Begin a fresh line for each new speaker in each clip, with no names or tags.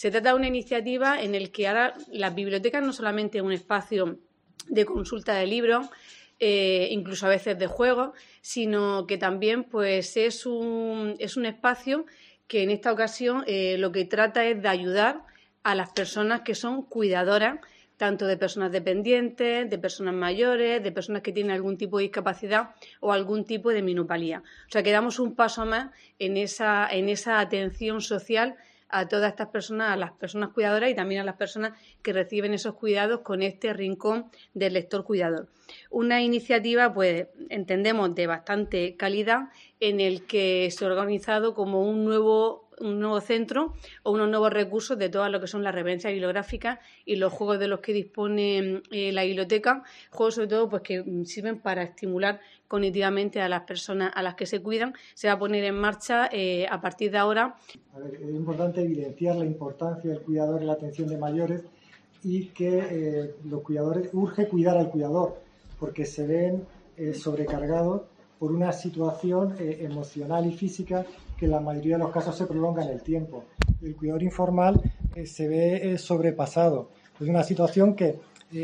Se trata de una iniciativa en la que ahora las bibliotecas no solamente es un espacio de consulta de libros, incluso a veces de juegos, sino que también pues es un espacio que en esta ocasión lo que trata es de ayudar a las personas que son cuidadoras, tanto de personas dependientes, de personas mayores, de personas que tienen algún tipo de discapacidad o algún tipo de minusvalía. O sea, que damos un paso más en esa atención social a todas estas personas, a las personas cuidadoras y también a las personas que reciben esos cuidados con este rincón del lector cuidador. Una iniciativa, pues, entendemos, de bastante calidad, en el que se ha organizado como un nuevo centro o unos nuevos recursos de todas lo que son las referencias bibliográficas y los juegos de los que dispone la biblioteca, juegos sobre todo pues que sirven para estimular cognitivamente a las personas a las que se cuidan. Se va a poner en marcha a partir de ahora.
Es importante evidenciar la importancia del cuidador en la atención de mayores y que los cuidadores, urge cuidar al cuidador porque se ven sobrecargados por una situación emocional y física que en la mayoría de los casos se prolonga en el tiempo. El cuidador informal se ve sobrepasado. Es una situación que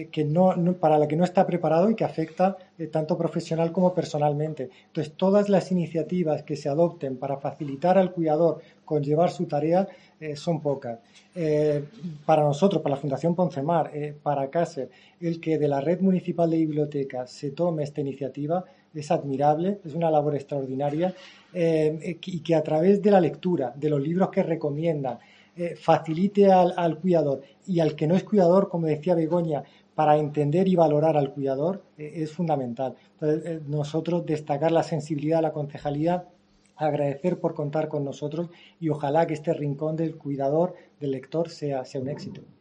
para la que no está preparado y que afecta tanto profesional como personalmente. Entonces, todas las iniciativas que se adopten para facilitar al cuidador conllevar su tarea son pocas. Para nosotros, para la Fundación Poncemar, para CASER, el que de la Red Municipal de Bibliotecas se tome esta iniciativa es admirable, es una labor extraordinaria y que a través de la lectura, de los libros que recomiendan, facilite al cuidador y al que no es cuidador, como decía Begoña, para entender y valorar al cuidador es fundamental. Entonces, nosotros destacar la sensibilidad de la concejalía, agradecer por contar con nosotros y ojalá que este rincón del cuidador, del lector, sea un éxito.